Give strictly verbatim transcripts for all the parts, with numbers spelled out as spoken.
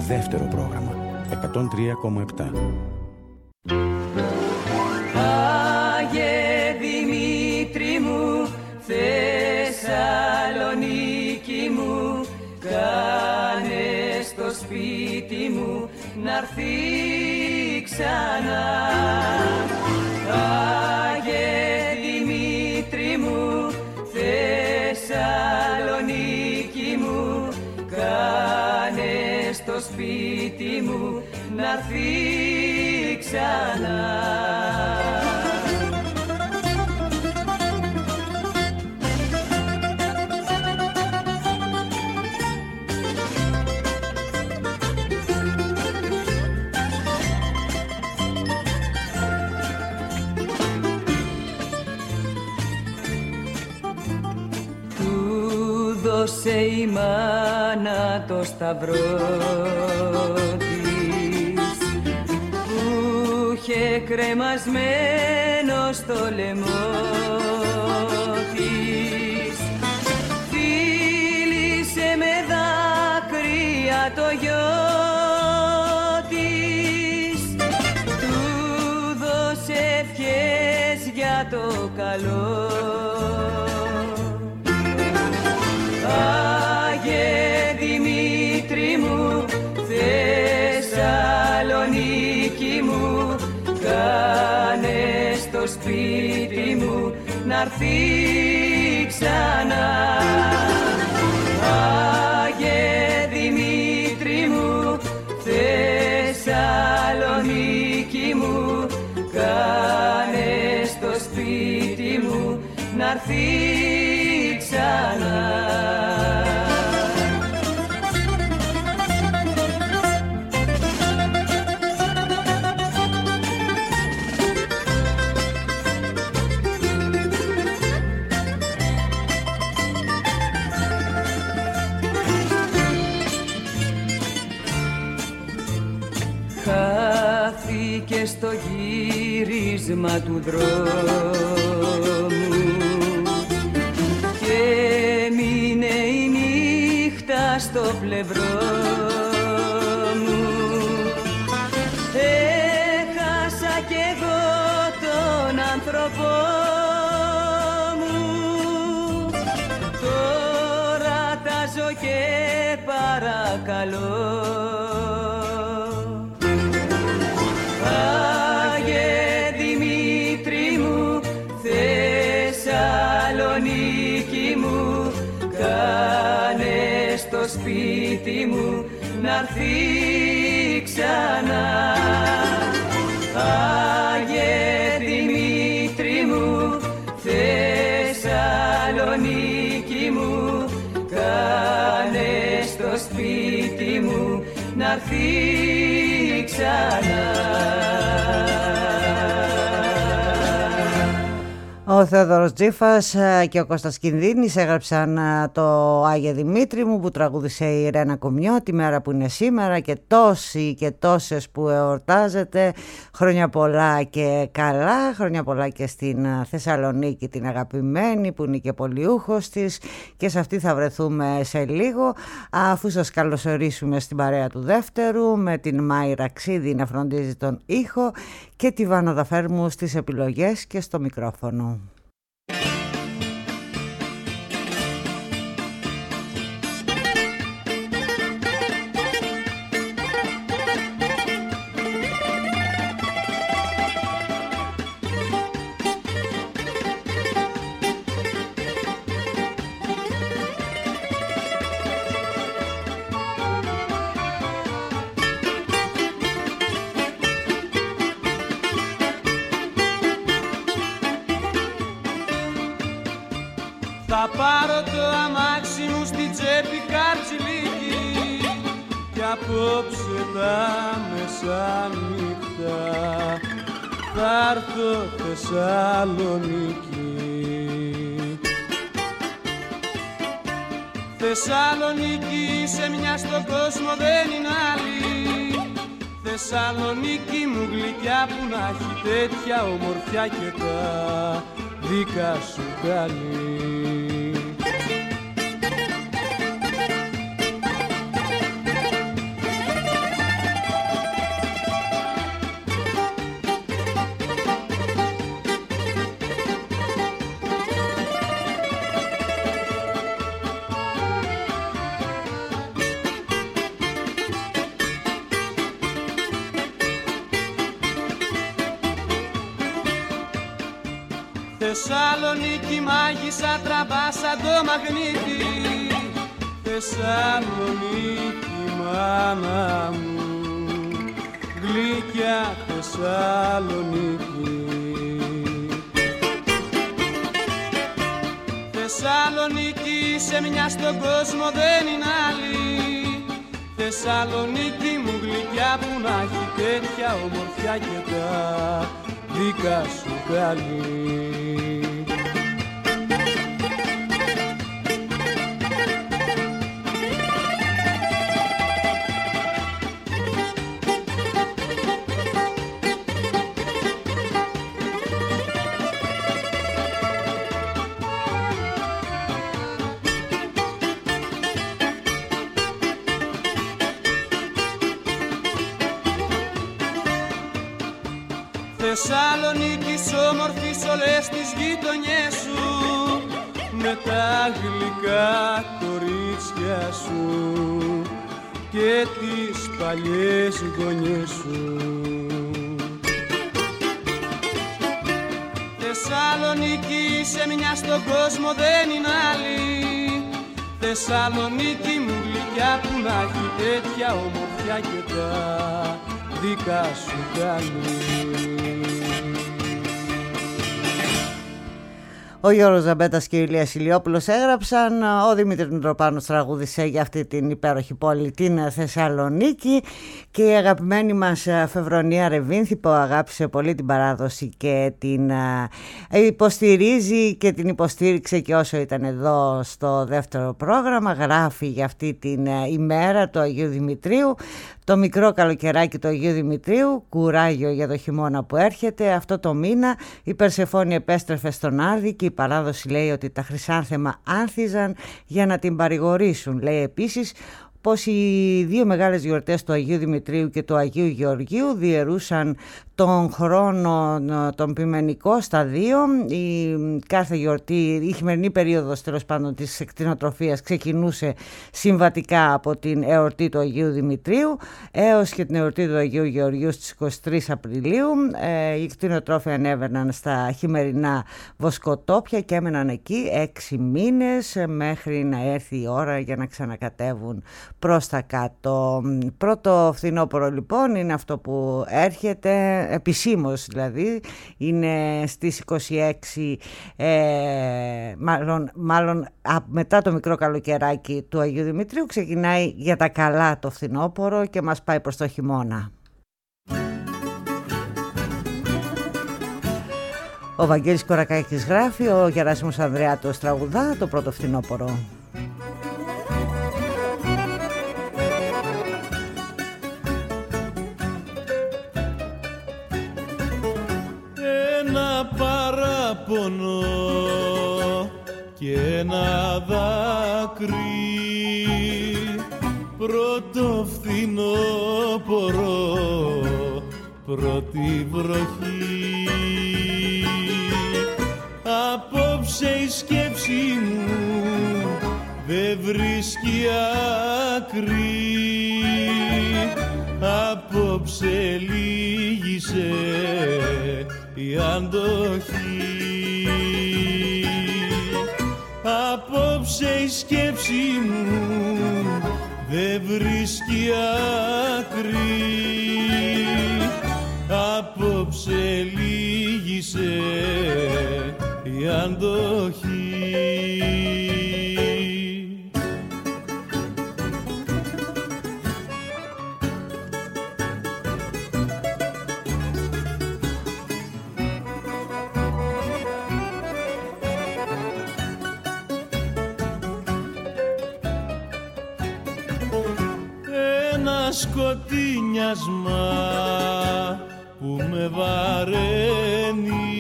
δεύτερο πρόγραμμα, εκατόν τρία κόμμα επτά. Άγιε Δημήτρη μου, Θεσσαλονίκη μου, κάνε στο σπίτι μου να'ρθεί ξανά. Άγιε Δημήτρη μου, Θεσσαλονίκη μου, κάνε στο σπίτι μου να'ρθεί ξανά. Δώσε η μάνα το σταυρό της που είχε κρεμασμένο στο λαιμό της. Φίλησε με δάκρυα το γιο της, του δώσε ευχές για το καλό. Άγιε Δημήτρη μου, Θεσσαλονίκη μου, κάνε στο σπίτι μου να'ρθεί ξανά. Άγιε Δημήτρη μου, Θεσσαλονίκη μου, κάνε στο σπίτι μου να'ρθεί ξανά. Χάθηκε στο γύρισμα του δρόμου και μείνε η νύχτα στο πλευρό μου. Έχασα κι εγώ τον άνθρωπό μου, τώρα τάζω και παρακαλώ. Κάνε στο σπίτι μου να'ρθεί ξανά. Άγιε Δημήτρη μου, Θεσσαλονίκη μου, κάνε στο σπίτι μου να'ρθεί ξανά. Ο Θεόδωρος Τζίφας και ο Κώστας Κινδύνης έγραψαν το Άγιε Δημήτρη μου που τραγούδισε η Ρένα Κομιό τη μέρα που είναι σήμερα, και τόσοι και τόσες που εορτάζετε. Χρόνια πολλά και καλά, χρόνια πολλά και στην Θεσσαλονίκη την αγαπημένη που είναι και πολιούχος της, και σε αυτή θα βρεθούμε σε λίγο, αφού σας καλωσορίσουμε στην παρέα του δεύτερου με την Μάιρα Ξίδη να φροντίζει τον ήχο και τη Βάνο Δαφέρμου στις επιλογές και στο μικρόφωνο. Θα πάρω το αμάξι μου στη τσέπη Καρτσιλίκη κι απόψε τα μεσάνυχτα θα έρθω Θεσσαλονίκη. Θεσσαλονίκη σε μια στον κόσμο δεν είναι άλλη. Θεσσαλονίκη μου γλυκιά που να έχει τέτοια ομορφιά και τα δικά σου καλή. Θεσσαλονίκη μάγισσα τραβά σαν το μαγνήτη. Θεσσαλονίκη μάνα μου, γλυκιά Θεσσαλονίκη. Θεσσαλονίκη σε μια στον κόσμο δεν είναι άλλη. Θεσσαλονίκη μου γλυκιά που να έχει τέτοια ομορφιά και τα δικά σου καλή. Θεσσαλονίκης όμορφης όλες τις γειτονιές σου, με τα γλυκά κορίτσια σου και τις παλιές γωνιές σου. Θεσσαλονίκη σε μια στον κόσμο δεν είναι άλλη. Θεσσαλονίκη μου γλυκιά που να έχει τέτοια ομορφιά και τα δικά σου καλή. Ο Γιώργος Ζαμπέτας και η Ηλίας Ηλιόπουλος έγραψαν, ο Δημήτρης Μητροπάνος τραγούδισε για αυτή την υπέροχη πόλη, την Θεσσαλονίκη, και η αγαπημένη μας Φεβρονία Ρεβίνθη που αγάπησε πολύ την παράδοση και την υποστηρίζει και την υποστήριξε και όσο ήταν εδώ στο δεύτερο πρόγραμμα, γράφει για αυτή την ημέρα του Αγίου Δημητρίου. Το μικρό καλοκαιράκι του Αγίου Δημητρίου, κουράγιο για το χειμώνα που έρχεται. Αυτό το μήνα η Περσεφόνη επέστρεφε στον Άρδη και η παράδοση λέει ότι τα χρυσάνθεμα άνθιζαν για να την παρηγορήσουν. Λέει επίσης πως οι δύο μεγάλες γιορτές του Αγίου Δημητρίου και του Αγίου Γεωργίου διαιρούσαν τον χρόνο τον ποιμενικό στα δύο. Η κάθε γιορτή, η χειμερινή περίοδος τέλος πάντων της κτηνοτροφίας ξεκινούσε συμβατικά από την εορτή του Αγίου Δημητρίου έως και την εορτή του Αγίου Γεωργίου στις είκοσι τρεις Απριλίου. Ε, οι κτηνοτρόφοι ανέβαιναν στα χειμερινά βοσκοτόπια και έμεναν εκεί έξι μήνες μέχρι να έρθει η ώρα για να ξανακατεύουν προς τα κάτω. Πρώτο φθινόπωρο λοιπόν είναι αυτό που έρχεται, επισήμως δηλαδή, είναι στις είκοσι έξι, ε, μάλλον, μάλλον α, μετά το μικρό καλοκαιράκι του Αγίου Δημητρίου ξεκινάει για τα καλά το φθινόπωρο και μας πάει προς το χειμώνα. Ο Βαγγέλης Κορακάκης γράφει, ο Γεράσιμος Ανδρεάτος τραγουδά το πρώτο φθινόπωρο. Παράπονο και ένα δάκρυ, πρώτο φθινόπωρο, πρώτη βροχή. Απόψε η σκέψη μου δεν βρίσκει άκρη, απόψε λύγησε η αντοχή. Απόψε η σκέψη μου δεν βρίσκει άκρη, απόψε λύγησε η αντοχή. Σκοτεινιάσμα που με βαραίνει,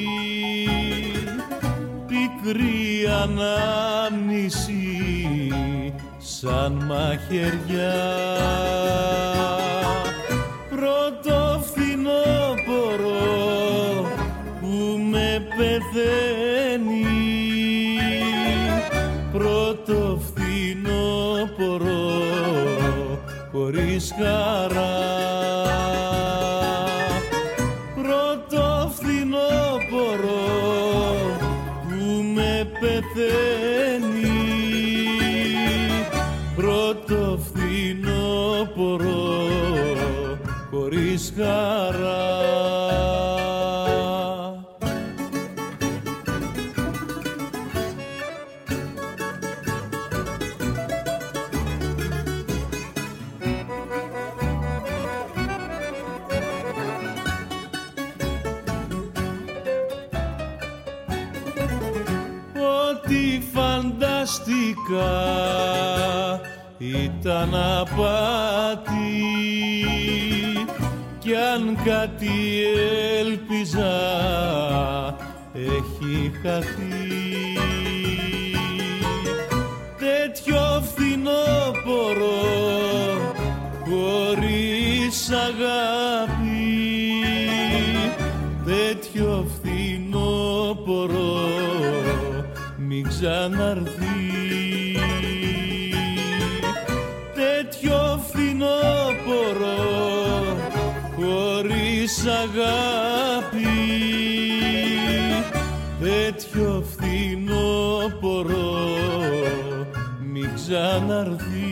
πικρή ανάμνηση σαν μαχαιριά. Πρώτο φθινόπωρο που με πεθαίνει, πρώτο φθινόπωρο χωρίς χαρά. Πρώτο φθινόπωρο πρώτο φθινόπωρο χωρίς χαρά. Ό,τι φανταστικά ήταν απάτη κι αν κάτι έλπιζα έχει χαθεί. Τέτοιο φθινόπωρο χωρίς αγάπη, τέτοιο φθινόπωρο μην ξαναρθεί. Τέτοιο φθινόπωρο χωρίς αγάπη, τέτοιο φθινόπωρο μην ξαναρθεί.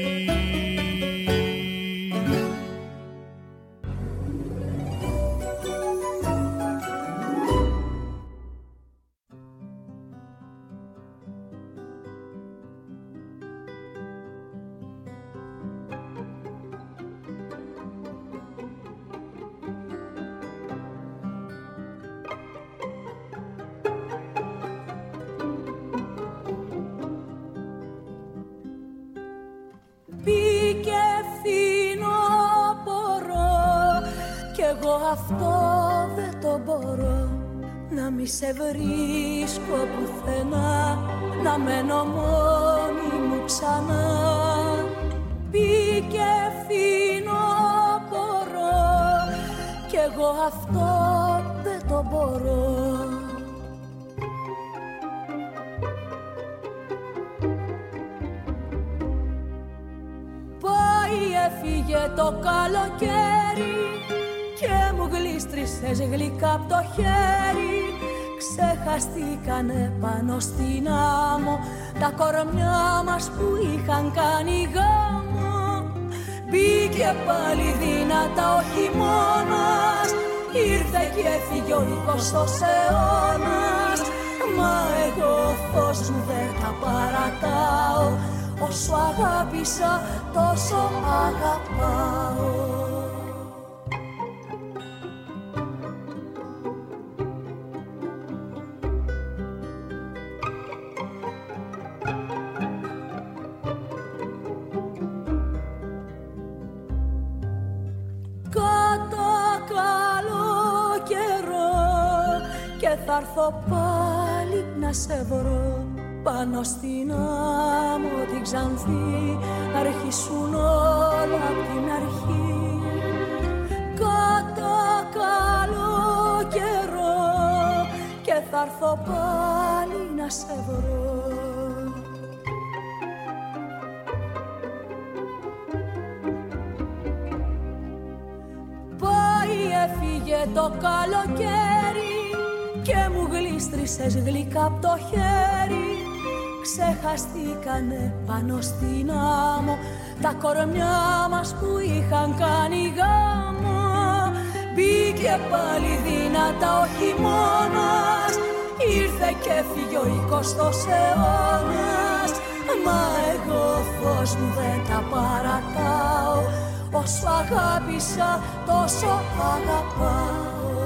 Αυτό δεν το μπορώ, να μη σε βρίσκω πουθενά, να μένω μόνη μου ξανά. Μπήκε φθινόπωρο κι εγώ αυτό δεν το μπορώ. Πάει έφυγε το καλοκαίρι και μου γλίστρησες γλυκά απ' το χέρι. Ξεχαστήκανε πάνω στην άμμο τα κορμιά μας που είχαν κάνει γάμο. Μπήκε πάλι δυνατά ο χειμώνας, ήρθε και έφυγε ο εικοστός αιώνας. Μα εγώ φως μου δεν τα παρατάω, όσο αγάπησα τόσο αγαπάω. Θα έρθω πάλι να σε βρω πάνω στην άμμο την Ξανθή, να αρχίσουν όλα απ' την αρχή. Κατά καλό καιρό και θα έρθω πάλι να σε βρω. Πάει έφυγε το καλοκαίρι και μου γλίστρησες γλυκά απ' το χέρι. Ξεχαστήκανε πάνω στην άμμο τα κορμιά μας που είχαν κάνει γάμο. Μπήκε πάλι δυνατά ο χειμώνας, ήρθε και έφυγε ο εικοστός αιώνας. Μα εγώ φως μου δεν τα παρατάω, όσο αγάπησα τόσο αγαπάω.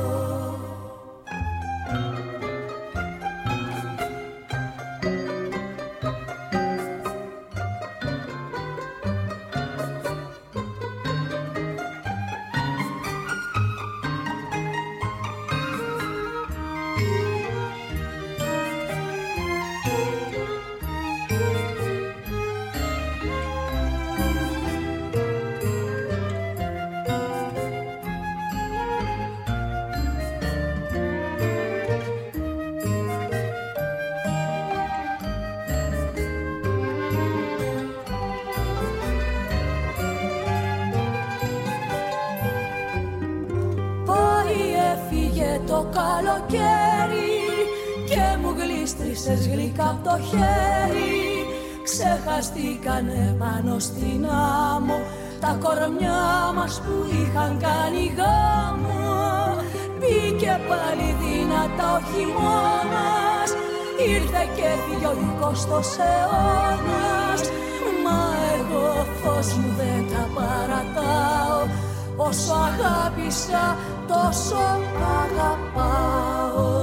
Το καλοκαίρι και μου γλίστρησες γλυκά απ' το χέρι. ξεχαστήκανε πάνω στην άμμο τα κορμιά μας που είχαν κάνει γάμο. Μπήκε πάλι δυνατά ο χειμώνας, ήρθε και έφυγε ο εικοστός αιώνας. Μα εγώ φως μου δεν τα παρατάω, όσο αγάπησα τόσο αγαπάω.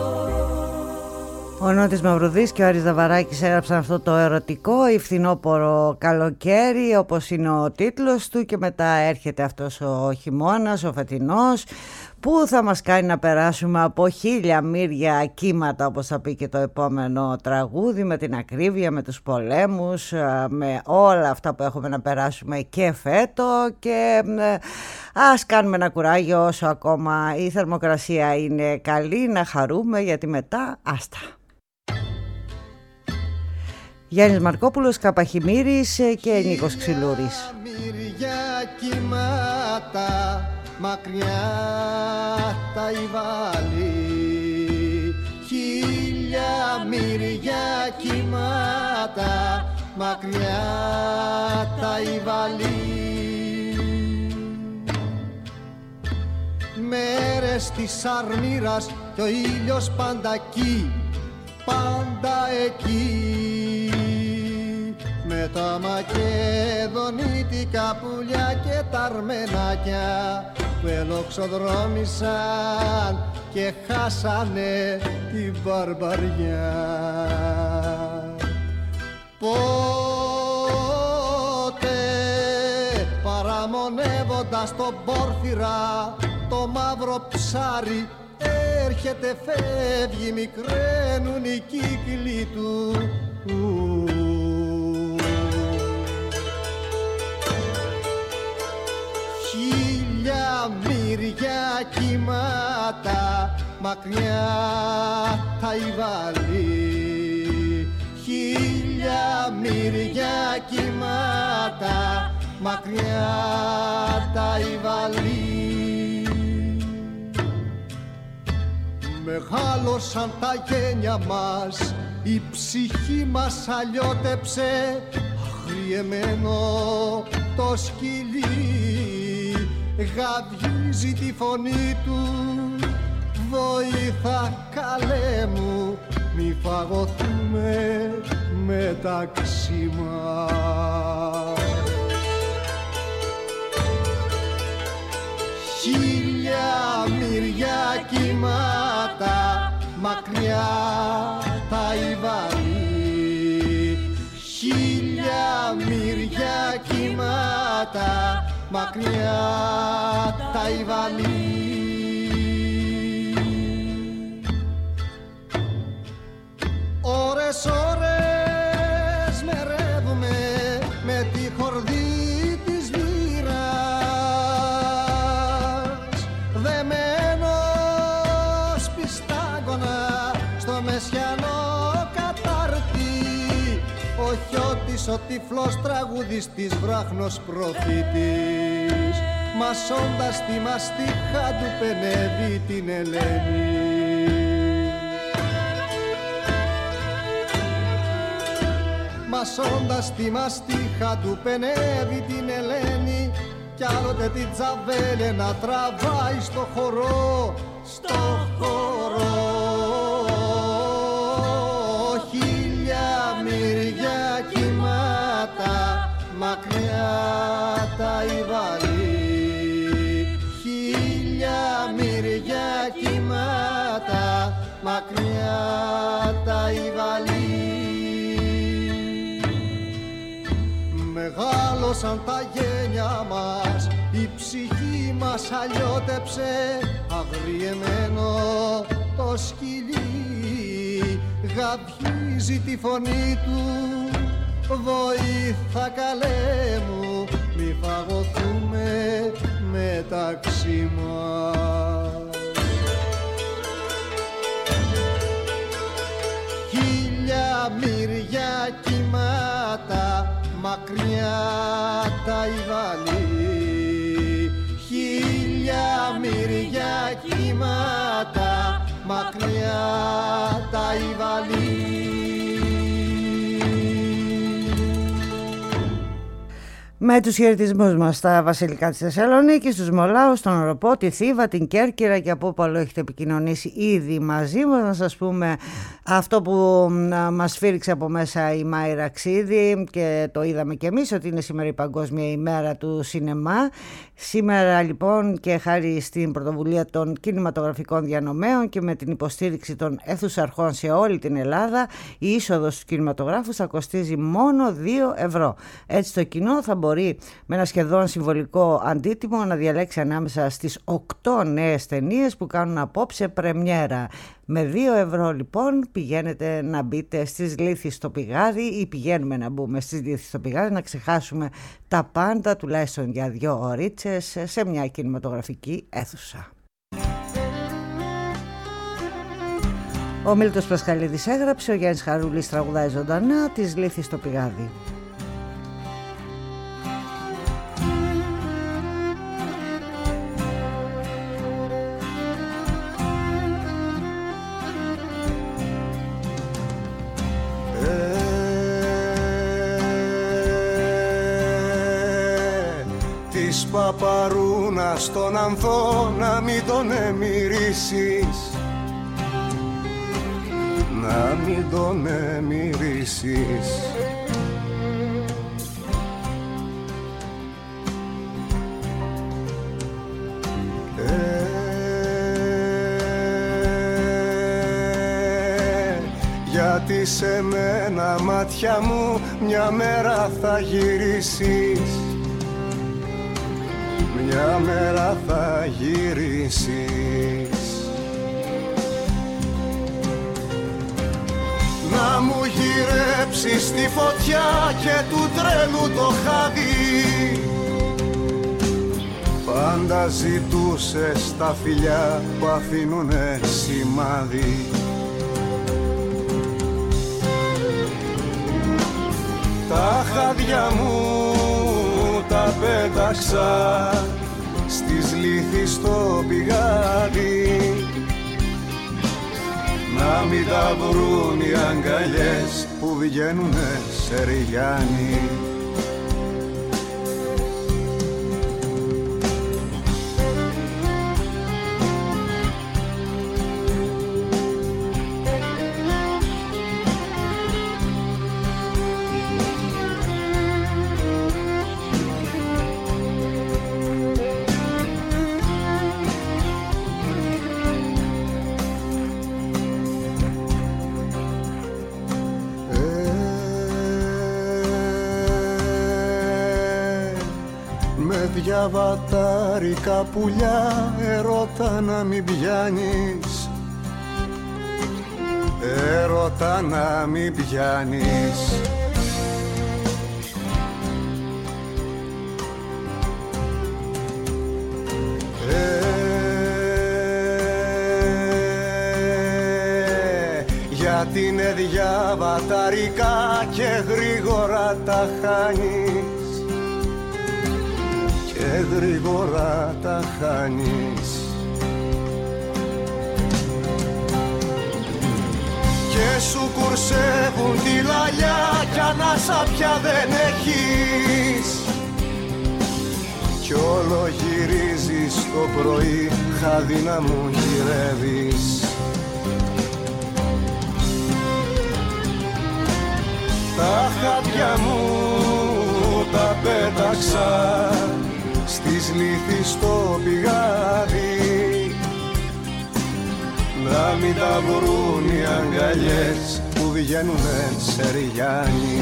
Ο Νότης Μαυρουδής και ο Άρης Δαβαράκης έγραψαν αυτό το ερωτικό ή φθινόπωρο καλοκαίρι, όπως είναι ο τίτλος του, και μετά έρχεται αυτός ο χειμώνας, ο φετινός, που θα μας κάνει να περάσουμε από χίλια μύρια κύματα, όπως θα πει και το επόμενο τραγούδι, με την ακρίβεια, με τους πολέμους, με όλα αυτά που έχουμε να περάσουμε και φέτο, και ας κάνουμε ένα κουράγιο όσο ακόμα η θερμοκρασία είναι καλή, να χαρούμε, γιατί μετά άστα. Γιάννης Μαρκόπουλος, Καπαχημύρης και Νίκος Ξυλούρης. Μύρια κύματα, μακριά τα Ιβαλή, χίλια μύρια κύματα, μακριά τα Ιβαλή. Μέρες της αρμύρας κι ο ήλιος πάντα εκεί, πάντα εκεί, με τα μακεδονίτικα πουλιά και τα αρμενάκια που ελοξοδρόμησαν και χάσανε την βαρβαριά. Πότε παραμονεύοντας τον πόρφυρα το μαύρο ψάρι, έρχεται φεύγει, μικραίνουν οι κύκλοι του. Χίλια μύρια κύματα, μακριά τα Ιβαλή, χίλια μύρια κύματα, μακριά τα Ιβαλή. Μεγάλωσαν τα γένια μας, η ψυχή μας αλλιώτεψε, αγριεμένο το σκυλί, γαβγίζει τη φωνή του, βοήθα καλέ μου, μη φαγωθούμε μεταξύ μας. Χίλια μύρια κύματα, μακριά τα Ιβαλή, χίλια μύρια κύματα, μακριά τα Ιβαλή. Ώρες, ώρες μερεύουμε με τη χορδή της μοίρας, δεμένος πιστάγωνα στο μεσιανό κατάρτι, ο Χιώτης ο τυφλός τραγουδιστής, βράχνος προφήτης, μασώντας τη μαστίχα του πενεύει την Ελένη. Μασώντας τη μαστίχα του πενεύει την Ελένη, κι άλλοτε την τζαβέλε να τραβάει στο χορό, στο χορό. Χίλια μύρια κύματα, μακριά τα Ιβαλή, χίλια μύρια κύματα, μακριά τα Ιβαλή. Μεγάλωσαν τα γένια μας, η ψυχή μας αλλιώτεψε, αγριεμένο το σκυλί, γαβγίζει τη φωνή του, βοήθα καλέ μου, μη φαγωθούμε μεταξύ μας. Χίλια μύρια κύματα, μακριά τα Ιβαλή, χίλια μύρια κύματα, μακριά τα Ιβαλή. Με τους χαιρετισμούς μας στα βασιλικά της Θεσσαλονίκης, τους Μολάους, τον Οροπό, τη Θήβα, την Κέρκυρα και από όπου αλλού έχετε επικοινωνήσει ήδη μαζί μας. Να σας πούμε αυτό που μας σφύριξε από μέσα η Μάιρα Ξίδη και το είδαμε και εμείς, ότι είναι σήμερα η Παγκόσμια ημέρα του σινεμά. Σήμερα λοιπόν, και χάρη στην πρωτοβουλία των κινηματογραφικών διανομέων και με την υποστήριξη των αίθουσαρχών σε όλη την Ελλάδα, η είσοδος στους κινηματογράφους θα κοστίζει μόνο δύο ευρώ. Έτσι το κοινό θα μπορεί με ένα σχεδόν συμβολικό αντίτιμο να διαλέξει ανάμεσα στις οκτώ νέες ταινίες που κάνουν απόψε πρεμιέρα. Με δύο ευρώ λοιπόν πηγαίνετε να μπείτε στις Λύθεις στο Πηγάδι, ή πηγαίνουμε να μπούμε στις Λύθεις στο Πηγάδι, να ξεχάσουμε τα πάντα τουλάχιστον για δύο ωρίτσες σε μια κινηματογραφική αίθουσα. Ο Μίλτος Πασχαλίδης έγραψε, ο Γιάννης Χαρούλης τραγουδάει ζωντανά τις Λύθεις στο Πηγάδι. Παπαρούνα στον ανθό να μην τον εμμυρίσεις, να μην τον εμμυρίσεις. Ε, γιατί σε μένα μάτια μου μια μέρα θα γυρίσεις, μια μέρα θα γυρίσεις. Να μου γυρέψεις τη φωτιά και του τρέλου το χάδι. Πάντα ζητούσες τα φιλιά που αφήνουνε σημάδι. Τα χάδια μου τα πέταξα στις Λύθεις στο Πηγάδι, να μην τα βρουν οι αγκαλιές που βγαίνουνε σε ριγιάνι. Διαβατάρικα πουλιά ερώτα να μην πιάνεις, ερώτα να μην πιάνεις. Ε, γιατί είναι διαβατάρικα και γρήγορα τα χάνεις, και γρήγορα τα χάνεις. Και σου κουρσεύουν τη λαλιά κι ανάσα πια δεν έχεις, κι όλο γυρίζεις το πρωί χάδι να μου γυρεύεις. Τα χάδια μου τα πέταξα στις Λύθεις στο Πηγάδι, να μην τα βρουν οι αγκαλιές που βγαίνουνε σε ριγιάνι.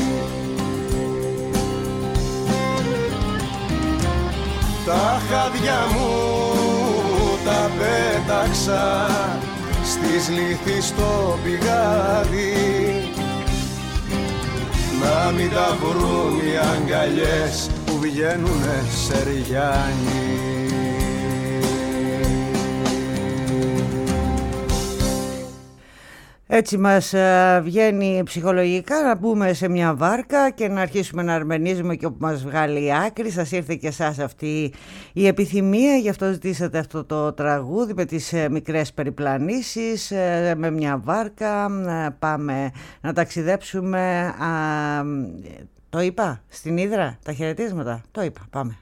Τα χάδια μου τα πέταξα στις Λύθεις στο Πηγάδι, να μην τα βρουν οι αγκαλιές που βγαίνουνε σε ριγιάνι. Έτσι μας βγαίνει ψυχολογικά να μπούμε σε μια βάρκα και να αρχίσουμε να αρμενίζουμε και όπου μας βγάλει η άκρη. Σας ήρθε και εσάς αυτή η επιθυμία, γι' αυτό ζητήσατε αυτό το τραγούδι με τις μικρές περιπλανήσεις. Με μια βάρκα πάμε να ταξιδέψουμε. Το είπα στην Ύδρα, τα χαιρετίσματα. Το είπα, πάμε.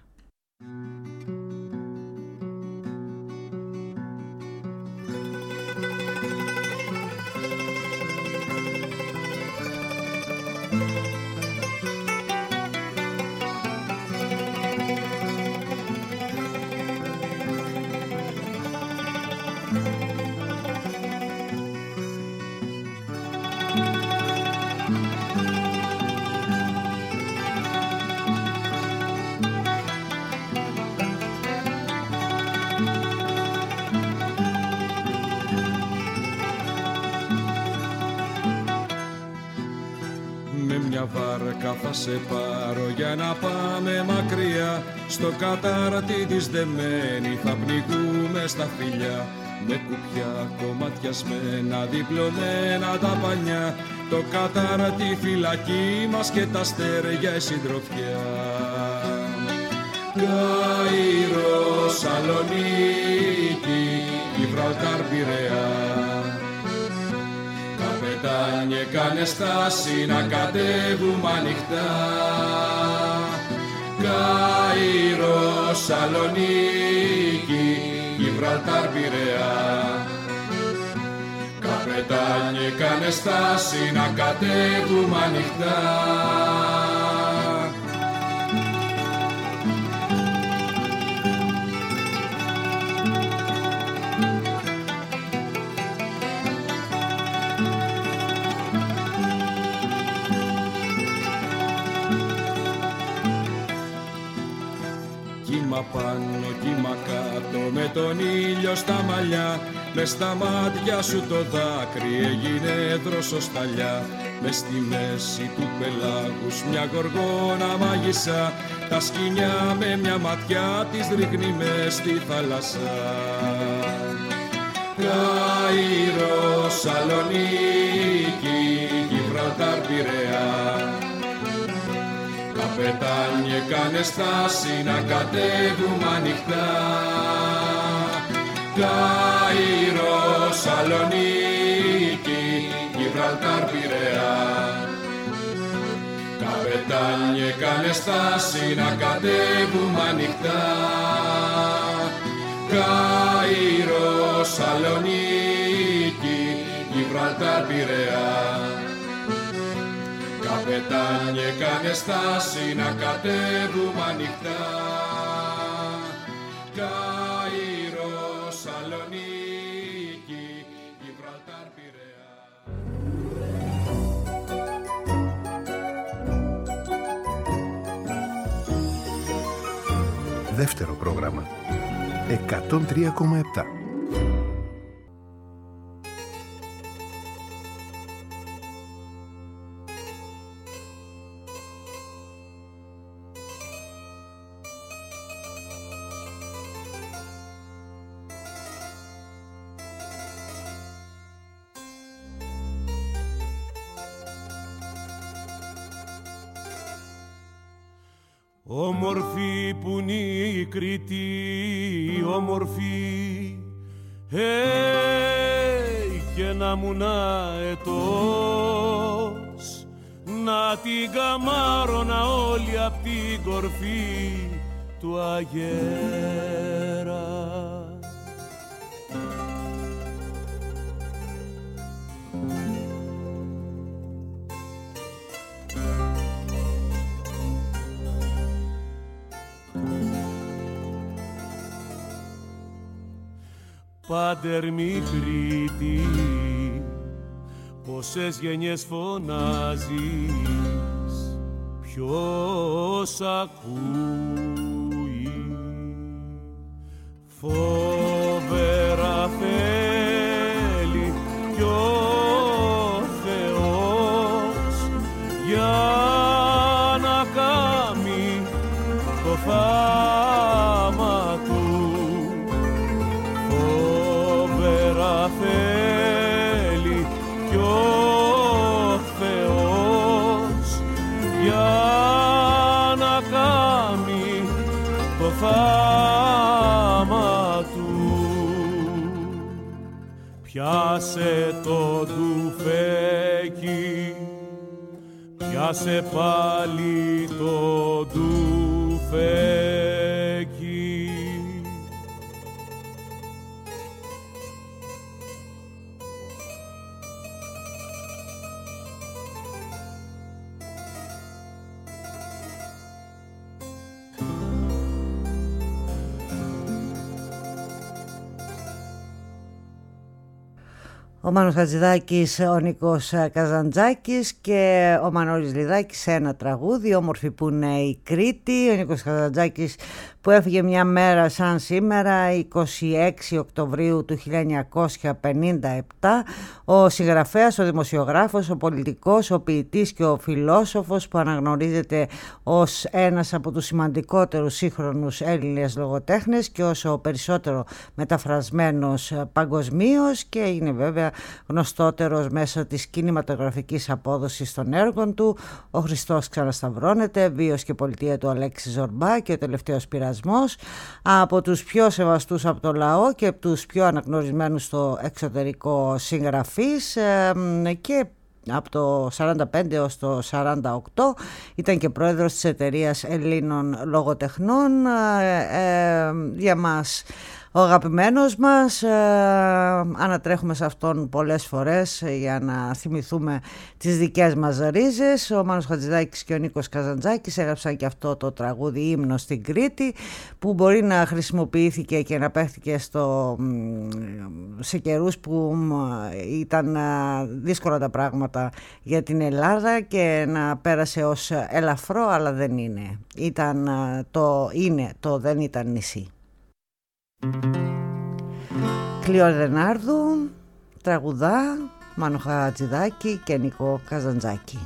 Βάρκα θα σε πάρω για να πάμε μακριά. Στο κατάρτι της δεμένη θα πνιγούμε στα φιλιά. Με κουπιά κομματιασμένα, διπλωμένα τα πανιά. Το κατάρτι φυλακή μας και τα αστέρια η συντροφιά. Καΐρο, Σαλονίκη, Γιβραλτάρ, Πειραιά. Καπετάνιε, κάνε στάση να κατέβουμε ανοιχτά. Καΐρο, Σαλονίκη, Γιβραλτάρ, Πειραιά. Καπετάνιε, κάνε στάση να κατέβουμε ανοιχτά. Κύμα πάνω, κύμα κάτω, με τον ήλιο στα μαλλιά. Μες στα μάτια σου το δάκρυ έγινε δροσοσταλιά. Μες στη μέση του πελάγους μια γοργόνα μάγισσα. Τα σκοινιά με μια ματιά της ρίχνει μες στη θάλασσα. Καΐρο, Σαλονίκη, Γιβραλτάρ, Πειραιά. Καπετάνιε, κάνε στάση να κατέβουμε ανοιχτά. Καΐρο, Σαλονίκη, Γιβραλτάρ, Πειραιά. Καπετάνιε, κάνε στάση να κατέβουμε ανοιχτά. Καΐρο, Σαλονίκη, Γιβραλτάρ, Πειραιά. Καπετάνιε, κάνε στάση να κατέβουμε ανοιχτά. Καΐρο, Σαλονίκη, Γιβραλτάρ, Πειραιά. Δεύτερο πρόγραμμα εκατόν τρία κόμμα επτά. Όμορφη που είναι η Κρήτη, όμορφη, hey, και να μου να ετός, να την καμάρωνα όλη απ' την κορφή του αγέρα. Πάτερ μη Κρήτη, πόσες γενιές φωνάζεις, ποιος ακούει. Φοβερά θέλει κι ο Θεός για να κάνει το θάμα του. Θέλει κι ο Θεός για να κάνει το θάμα του. Πιάσε το τουφέκι, πιάσε πάλι το ντουφέκι. Ο Μάνος Χατζηδάκης, ο Νίκος Καζαντζάκης και ο Μανώλης Λιδάκης σε ένα τραγούδι, όμορφη που είναι η Κρήτη. Ο Νίκος Καζαντζάκης που έφυγε μια μέρα σαν σήμερα, είκοσι έξι Οκτωβρίου του χίλια εννιακόσια πενήντα επτά, ο συγγραφέας, ο δημοσιογράφος, ο πολιτικός, ο ποιητής και ο φιλόσοφος που αναγνωρίζεται ως ένας από τους σημαντικότερους σύγχρονους Έλληνες λογοτέχνες και όσο περισσότερο μεταφρασμένος παγκοσμίως, και είναι βέβαια γνωστότερος μέσω της κινηματογραφικής απόδοσης των έργων του, ο Χριστός ξανασταυρώνεται, Βίος και πολιτεία του Αλέξη Ζορμπά και ο τελευταίος πειρασμός, από τους πιο σεβαστούς από το λαό και από τους πιο αναγνωρισμένους στο εξωτερικό συγγραφείς, και από το σαράντα πέντε έως το σαράντα οκτώ ήταν και πρόεδρος της Εταιρείας Ελλήνων Λογοτεχνών. ε, για μας ο αγαπημένος μας, ε, ανατρέχουμε σε αυτόν πολλές φορές για να θυμηθούμε τις δικές μας ρίζες. Ο Μάνος Χατζηδάκης και ο Νίκος Καζαντζάκης έγραψαν και αυτό το τραγούδι «Ύμνο στην Κρήτη», που μπορεί να χρησιμοποιήθηκε και να παίχθηκε στο, σε καιρούς που ήταν δύσκολα τα πράγματα για την Ελλάδα και να πέρασε ως ελαφρό, αλλά δεν είναι. Ήταν το είναι, το δεν ήταν νησί. Κλειό Ρενάρδου τραγουδά Μάνο Χατζηδάκη και Νίκο Καζαντζάκη.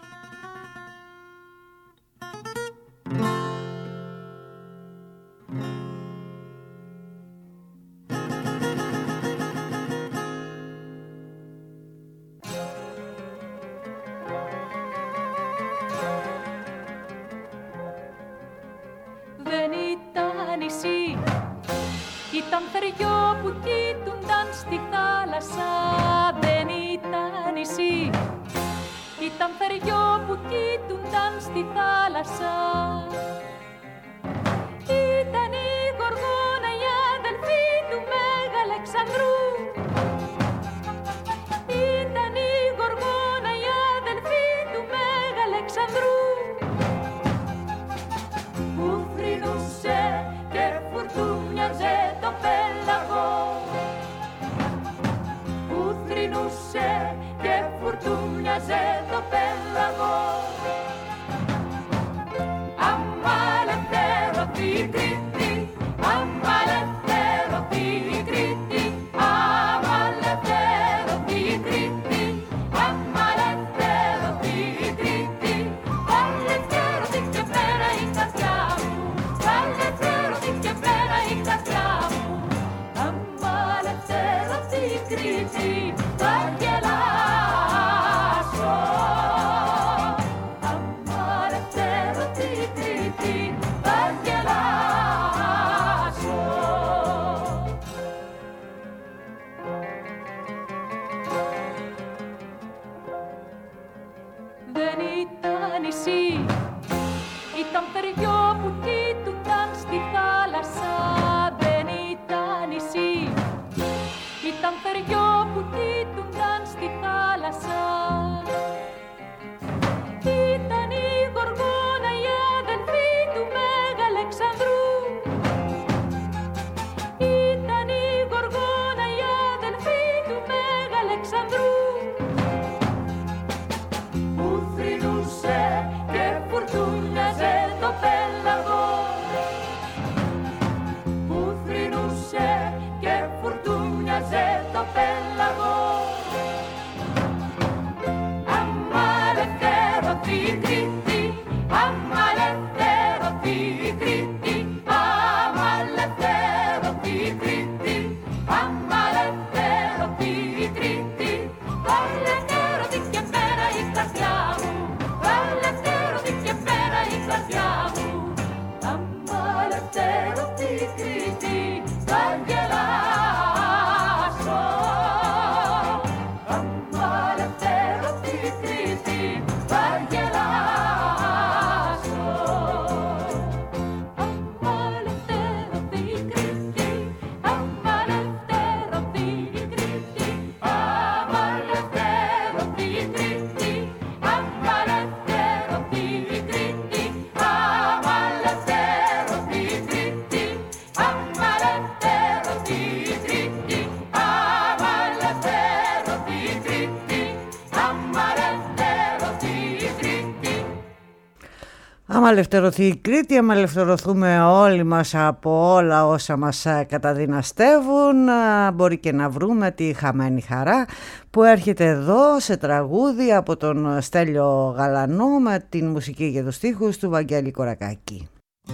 Δεν ήταν νησί, ήταν θεριό που κοίτουνταν στη θάλασσα. Δεν ήταν νησί, ήταν θεριό που κοίτουνταν στη θάλασσα. Ήταν η Γοργόνα, η αδελφή του Μέγα Αλεξανδρού. Ήταν η Γοργόνα, η αδελφή του Μέγα Αλεξανδρού. Που θρηνούσε και φουρτούνιαζε το πέλαγο, που θρηνούσε και φουρτούνιαζε το πέλαγο. Άμα ελευθερωθεί η Κρήτη, άμα ελευθερωθεί η Κρήτη, άμα ελευθερωθεί η Κρήτη, άμα ελευθερωθεί η Κρήτη, θα ελευθερωθεί και πέρα η καρδιά μου, θα ελευθερωθεί και πέρα η καρδιά μου. Άμα ελευθερωθεί η Κρήτη, θα γελάσω. Άμα ελευθερωθεί η Κρήτη, θα γελάσω. Δεν ήταν νησί, ήταν θεριό που κοίτουνταν στη θάλασσα. Δεν ήταν νησί, ήταν θεριό που κοίτουνταν στη θάλασσα. Ήταν η Γοργόνα, η αδελφή του Μέγα Αλεξανδρού. Ήταν η Γοργόνα, η αδελφή του Μέγα Αλεξανδρού. Που θρηνούσε και φουρτούνιαζε το πέλαγο, που θρηνούσε και φουρτούνιαζε το πέλαγο. άμα ελευθερωθεί η Κρήτη, άμα ελευθερωθούμε όλοι μας από όλα όσα μας καταδυναστεύουν, μπορεί και να βρούμε τη χαμένη χαρά που έρχεται εδώ σε τραγούδι από τον Στέλιο Γαλανό με την μουσική και τους στίχους του Βαγγέλη Κορακάκη.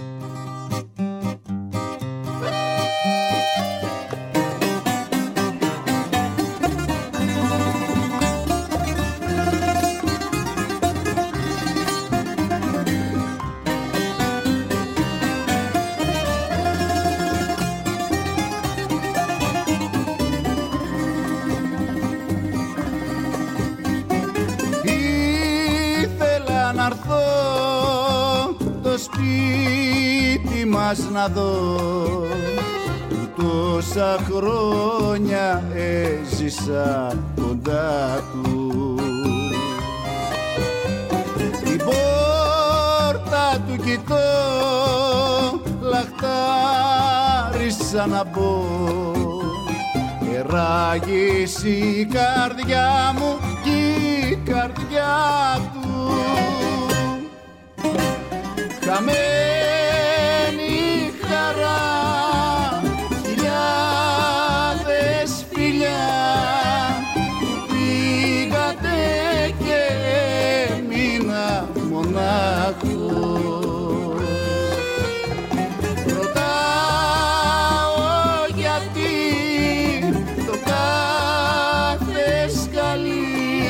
Σπίτι μας να δω που τόσα χρόνια έζησα κοντά του. Την πόρτα του κοιτώ, λαχτάρισα να μπω, εράγησε η καρδιά μου κι η καρδιά του. Χαμένη χαρά, χιλιάδες φιλιά που πήγατε και έμεινα μονάχος. Ρωτάω γιατί το κάθε σκαλί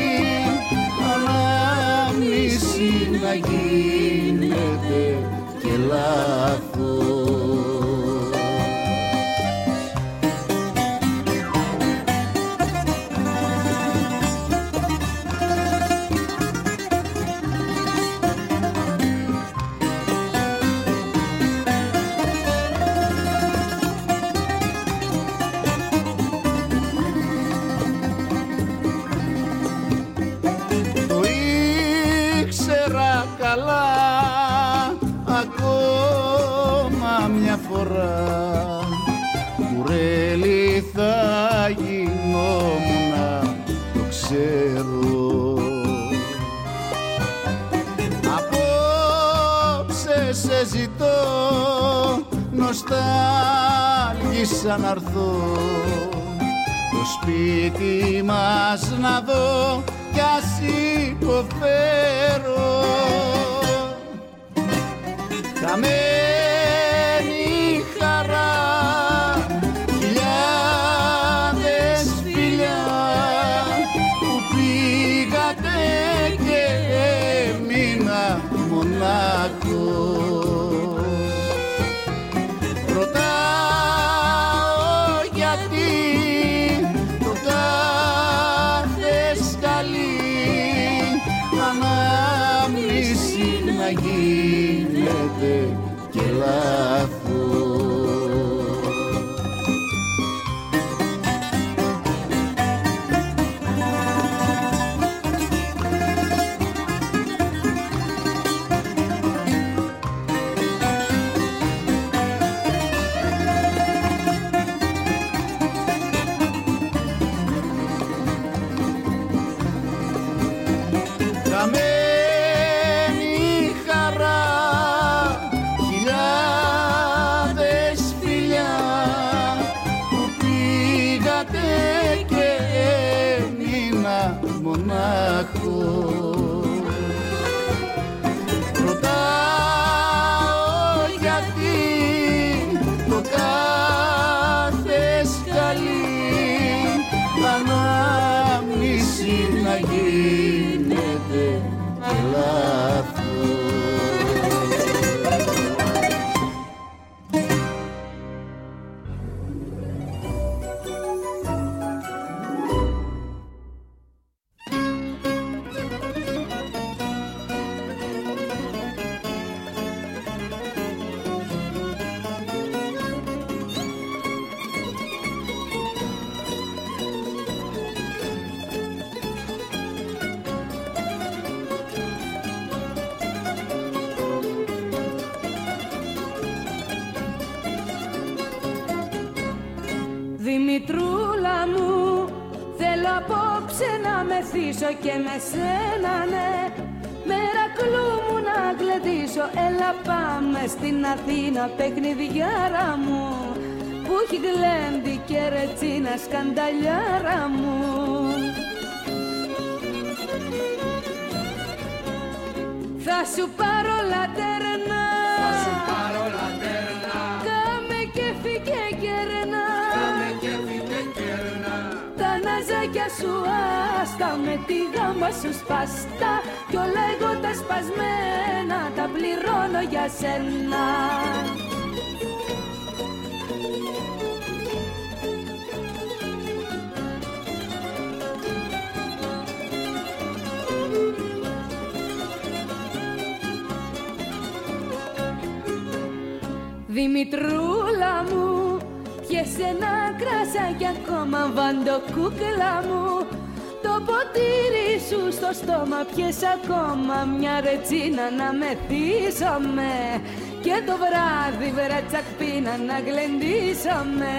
ανάμνηση να γίνεται και λάθος. Το ήξερα καλά ακόμα μια φορά, κουρέλι θα γινόμουνα, το ξέρω. Απόψε σε ζητώ, νοστάλγησα να έρθω το σπίτι μας να δω κι ας υποφέρω. Χαμένη χαρά, χιλιάδες φιλιά που πήγατε και έμεινα μονάχος. Ρωτάω γιατί το κάθε σκαλί ανάμνηση να γίνεται και λάθος. Χαμένη χαρά, χιλιάδες φιλιά που πήγατε και έμεινα μονάχος. Ρωτάω γιατί το κάθε σκαλί ανάμνηση να γίνεται και λάθος. Δημητρούλα μου, θέλω απόψε να μεθύσω και με σένα, ναι. Μερακλού μου να γλεντήσω ρωτήσω, έλα πάμε στην Αθήνα παιχνιδιάρα μου, που έχει γλέντι και ρετσίνα σκανταλιάρα μου. Θα σου πάρω λατέρνα, θα σου πάρω λατέρνα, κάμε κέφι και κέρνα, κάμε κέφι και κέρνα. Τα ναζάκια σου άστα, με τη γάμπα σου σπαστά, κι όλα εγώ τα σπασμένα τα πληρώνω για σένα. Δημητρούλα μου, πιες ένα κρασάκι ακόμα, βαντοκούκλα μου, το ποτήρι σου στο στόμα, πιες ακόμα μια ρετσίνα να μεθύσαμε, και το βράδυ βρατσακπίνα να γλεντήσαμε.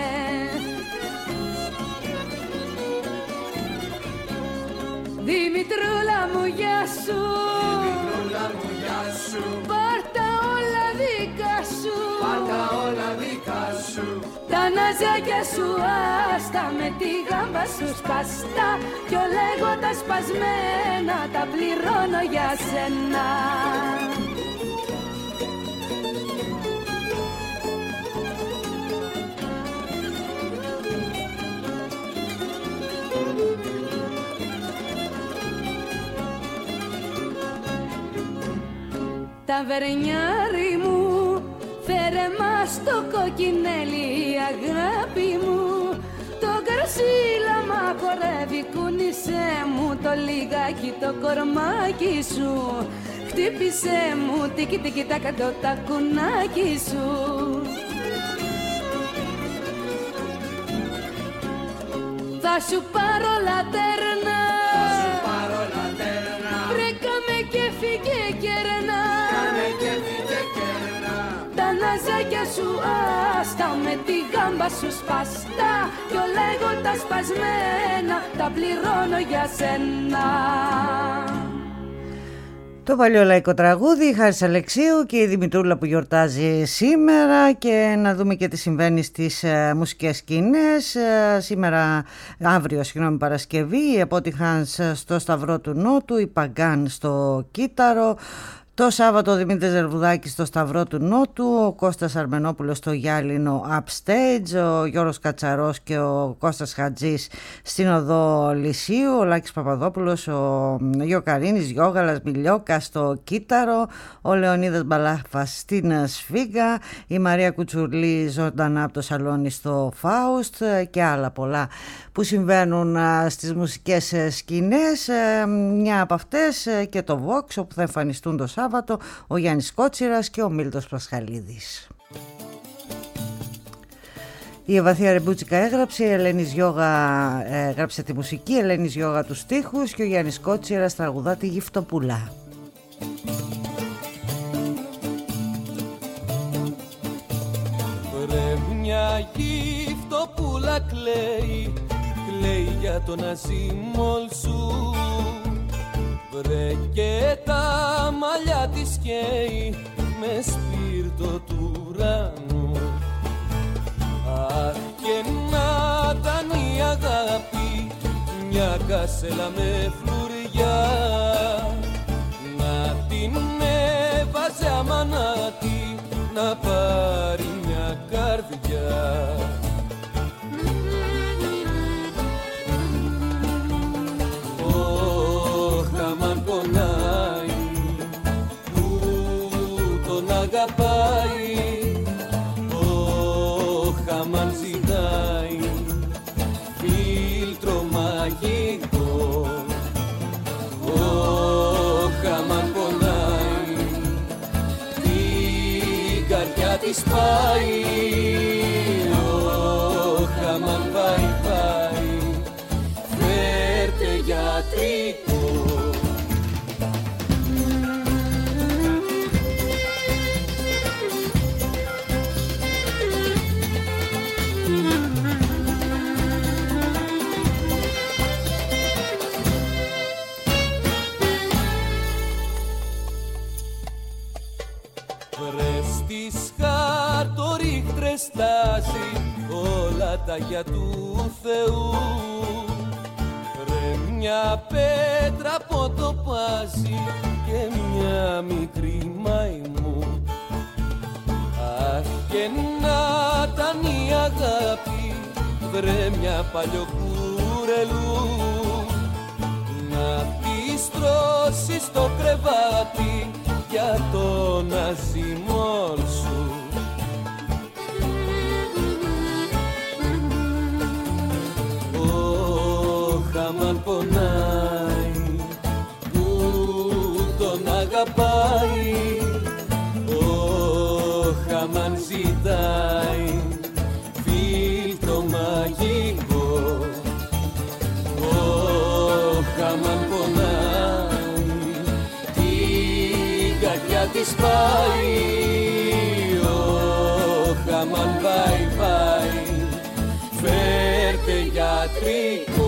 Δημητρούλα μου, γεια σου, Δημητρούλα μου, γεια σου, πάρτα όλα δικά σου, πάρτα όλα δικά σου. Τα ναζάκια σου άστα, με τη γάμπα σου σπαστά, κι όλα εγώ τα σπασμένα τα πληρώνω για σένα. Ταβερνιάρι μου, φέρε μας το κοκκινέλι, αγάπη μου, το καρσίλα μ' χορεύει, κούνησέ μου το λιγάκι το κορμάκι σου, χτύπησέ μου τίκι τίκι τα κάτω τα κουνάκι σου. Θα σου πάρω λατέρνα, θα σου πάρω λατέρνα, βρε κάμε κέφι και κέρνα, κάμε κέφι και κέρνα. Τα ναζάκια σου άστα, με τη γάμπα σου σπαστά, κι όλα εγώ τα σπασμένα τα πληρώνω για σένα. Το παλιό λαϊκό τραγούδι, Χάρης Αλεξίου και η Δημητρούλα που γιορτάζει σήμερα, και να δούμε και τι συμβαίνει στις ε, μουσικές σκηνές. Ε, σήμερα, αύριο, συγγνώμη, Παρασκευή, από ό,τι Χάνς στο Σταυρό του Νότου, η Παγκάν στο Κύτταρο. Το Σάββατο ο Δημήτρης Ζερβουδάκης στο Σταυρό του Νότου, ο Κώστας Αρμενόπουλος στο Γυάλινο Upstage, ο Γιώργος Κατσαρός και ο Κώστας Χατζής στην Οδό Λυσίου, ο Λάκης Παπαδόπουλος, ο Γιωκαρίνης, Γιώγαλας, Μιλιόκα στο Κύτταρο, ο Λεωνίδας Μπαλάφας στην Σφίγγα, η Μαρία Κουτσουρλή ζωντανά από το Σαλόνι στο Φάουστ και άλλα πολλά που συμβαίνουν στις μουσικές σκηνές. Μια από αυτές και το Vox, όπου θα εμφανιστούν το Σάββατο ο Γιάννης Κότσιρας και ο Μίλτος Πασχαλίδης. Η Ευαθία Ρεμπούτσικα έγραψε, η Ελένης Γιώγα έγραψε τη μουσική, η Ελένης Γιώγα τους στίχους και ο Γιάννης Κότσιρας τραγουδά τη Γυφτοπούλα. Βρε μια γυφτοπούλα κλαίει, κλαίει για τον αζήμολ σου. Βρε και τα μαλλιά της καίει με σπίρτο του ουρανού. Αχ, και να ήταν η αγάπη μια κασέλα με φλουριά, να την έβαζε αμανάτη να πάρει μια καρδιά. Αμάν πονάει που τον αγαπάει, ο Χαμάν ζητάει φίλτρο μαγικό. Ο Χαμάν πονάει, την καρδιά της πάει, ο Χαμάν πάει πάει, φέρτε γιατρικό. μες στις χαρτορίχτρες στάζει όλα τα για του Θεού. Ρε μια πέτρα από το πάζι και μια μικρή μαϊμού. Αχ, και να ήταν η αγάπη, βρε μια παλιοκούρελου, να τη στρώσει στο κρεβάτι για τον αζημόν σου. Ο Χαμάν πονάει που τον αγαπάει, ο Χαμάν ζητάει φίλτρο μαγικό, ο Χαμάν πονάει, την καρδιά της πάει, ο Χαμάν πάει πάει, φέρτε γιατρικό.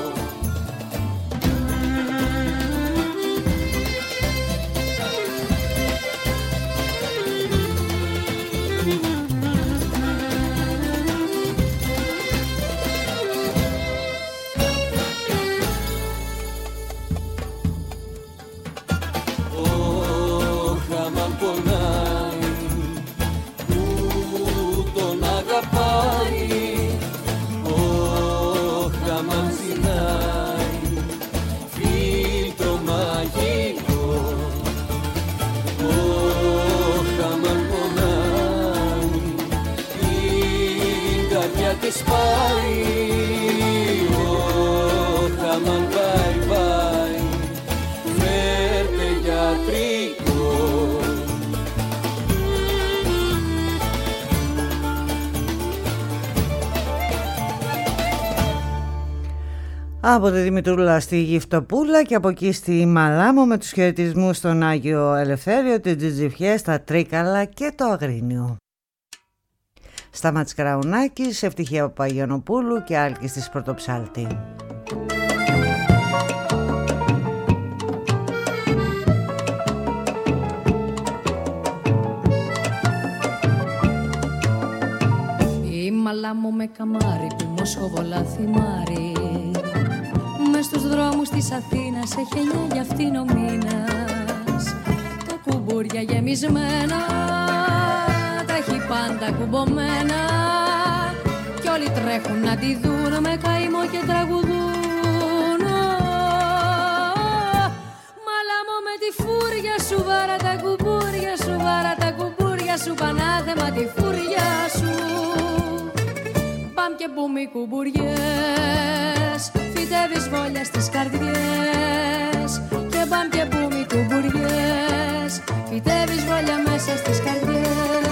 Της πάει, ο Χαμάν πάει πάει, φέρτε γιατρικό. Από τη Δημητρούλα στη Γυφτοπούλα και από εκεί στη Μαλάμο με τους χαιρετισμούς στον Άγιο Ελευθέριο, τις Τζιτζιφιές, τα Τρίκαλα και το Αγρίνιο. Σταμάτης Καραουνάκης, Ευτυχία Παπαγιανοπούλου και Άλκης της Πρωτοψάλτη. Η Μαλάμο με καμάρι που Μόσχοβολα θυμάρι, μες στους δρόμους της Αθήνας έχει εννιά για αυτήν ο μήνας, τα κουμπούρια γεμισμένα, τα έχει πάντα κουμπωμένα κι όλοι τρέχουν να τη δουν με καημό και τραγουδούν. Μαλάμο με τη φούρια σου, βάρα τα κουμπούρια σου, βάρα τα κουμπούρια σου, πανάθεμα τη φούρια σου. Παμ και μπούμ οι κουμπουριές, φυτεύεις βόλια στις καρδιές, και μπαμ και μπούμ οι κουμπουριές, φυτεύεις βόλια μέσα στις καρδιές.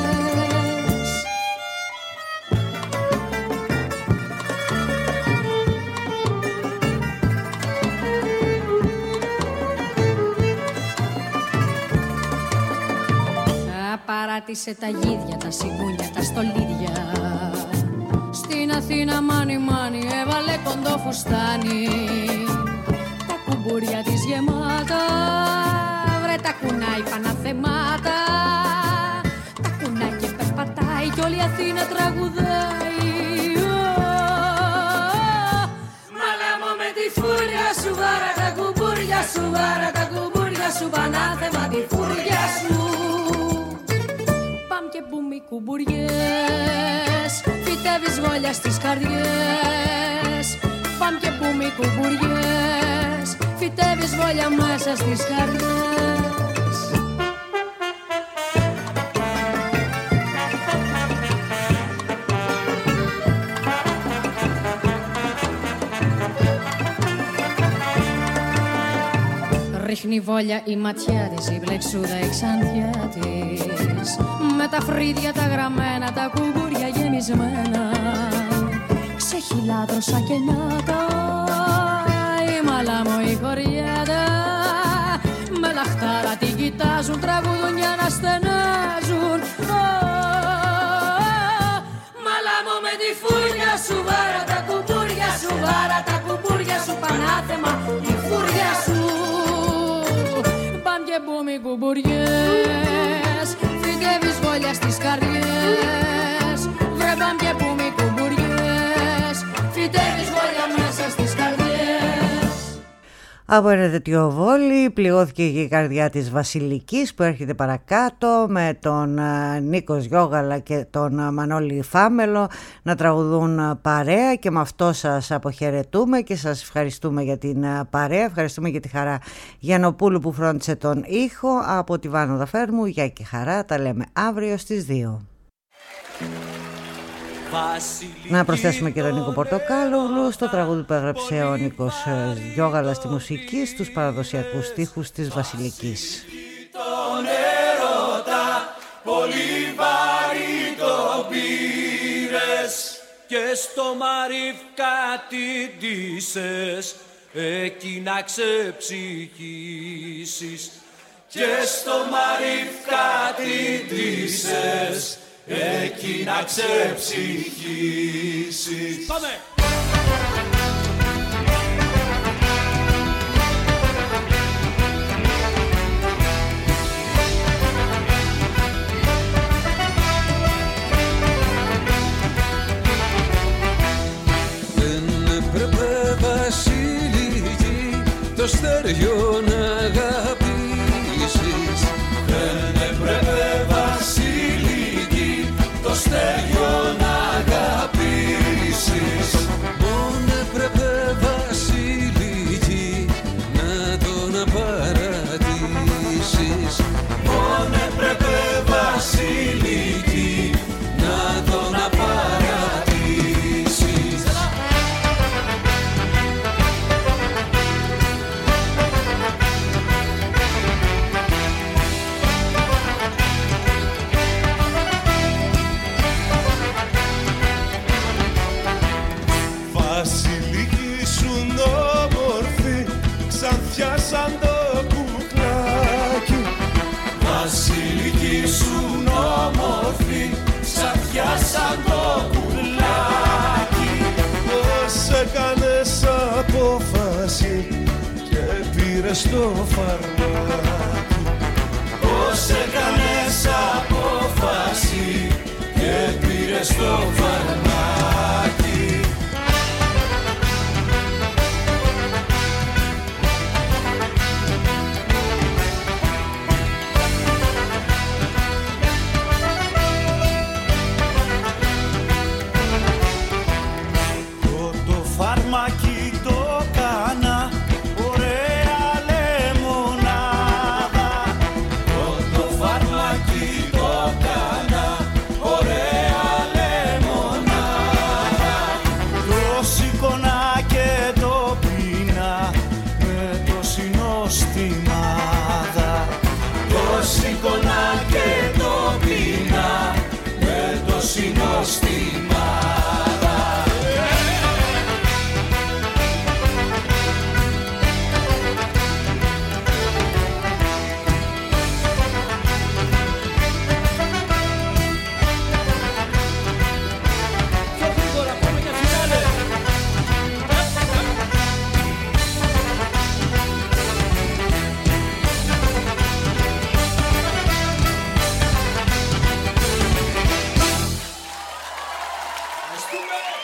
Παράτησε τα γίδια, τα σιγούνια, τα στολίδια, στην Αθήνα μάνι μάνι έβαλε κοντό φουστάνι, τα κουμπούρια της γεμάτα, βρε τα κουνάει παναθεμάτα, τα κουνάει και περπατάει κι όλη η Αθήνα τραγουδάει. Μαλάμο με τη φούρια σου, βάρα τα κουμπούρια σου, βάρα τα κουμπούρια σου, πανάθεμα τη φούρια σου. Και μπούμ οι κουμπουριές, φυτεύεις βόλια στις καρδιές, παμ και μπούμ οι κουμπουριές, φυτεύεις βόλια μέσα στις καρδιές. Ρίχνει βόλια η ματιά της, η μπλεξούδα η ξανθιά της, με τα φρύδια τα γραμμένα, τα κουμπούρια γεμισμένα, ξεχυλάδρωσα και νιάτα, η Μαλάμο η χωριέτα, με λαχτάρα την κοιτάζουν, τραγουδούν για να στενάζουν. Μαλάμο με τη φούρια σου, βάρα τα κουμπούρια σου, βάρα τα κουμπούρια σου, πανάθεμα τη φούρια σου. Παμ και μπούμ οι κουμπουριές, φυτεύεις μάτια στις καρδιές. Βρε μπαμπιέ που μη κουμπουριές, φυτεύεις βόλια μέσα στις καρδιές. Από ένα τέτοιο βόλι πληγώθηκε και η καρδιά της Βασιλικής που έρχεται παρακάτω με τον Νίκο Γιώγαλα και τον Μανώλη Φάμελο να τραγουδούν παρέα, και με αυτό σας αποχαιρετούμε και σας ευχαριστούμε για την παρέα. Ευχαριστούμε για τη Χαρά Γιαννοπούλου που φρόντισε τον ήχο. Από τη Βάνο Φέρμου, γεια και χαρά, τα λέμε αύριο στις δύο. Να προσθέσουμε και τον Νίκο Πορτοκάλογλου στο τραγούδι που έγραψε ο Νίκος Γιώγαλα στη μουσική, στους παραδοσιακούς στίχους της Βασιλικής. Τον έρωτα πολύ βαρύ το πήρες και στο Μαρίφ κάτι ντύσες εκεί να ξεψυχήσεις, και στο Μαρίφ κάτι ντύσες εκεί να ξεψυχήσεις. Πάμε! Δεν έπρεπε Βασιλική το στεριό να αγαπήσεις. Δεν έπρεπε Βασιλική το στέριο να αγαπήσεις. Μόνο έπρεπε Βασιλική να τον παρατήσεις. Μόνο έπρεπε Βασιλική να τον παρατήσεις. Βασιλική σου όμορφη, ξανθιά σαν το κουκλάκι. Βασιλική σου όμορφη, ξανθιά σαν το πουλάκι. Πώς έκανες απόφαση και πήρες το φαρμάκι. Πώς έκανες απόφαση και πήρες το φαρμάκι. Φαρμάκι το κάνα, ωραία λεμονάδα. Το φαρμάκι το κάνα, ωραία λεμονάδα. Το σηκώνα και το πίνα με το συνοστιμάδα. Το σηκώνα και το πίνα με το συνοστιμάδα. Ευχαριστούμε.